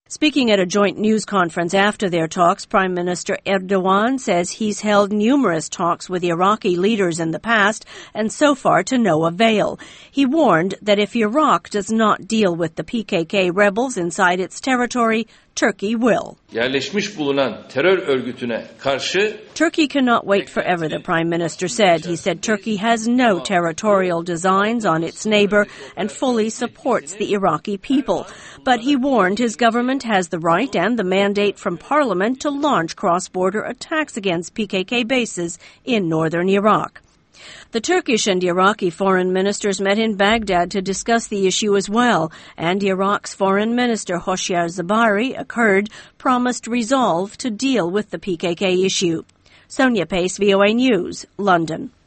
Speaking at a joint news conference after their talks, Prime Minister Erdogan says he's held numerous talks with Iraqi leaders in the past and so far to no avail. He warned that if Iraq does not deal with the PKK rebels inside its territory, Turkey will. Yerleşmiş bulunan terör örgütüne karşı Turkey cannot wait forever, the Prime Minister said. He said Turkey has no territorial designs on its neighbor and fully supports the Iraqi people. But he warned his government has the right and the mandate from Parliament to launch cross-border attacks against PKK bases in northern Iraq. The Turkish and Iraqi foreign ministers met in Baghdad to discuss the issue as well, and Iraq's foreign minister Hoshyar Zebari, a Kurd, promised resolve to deal with the PKK issue. Sonia Pace, VOA News, London.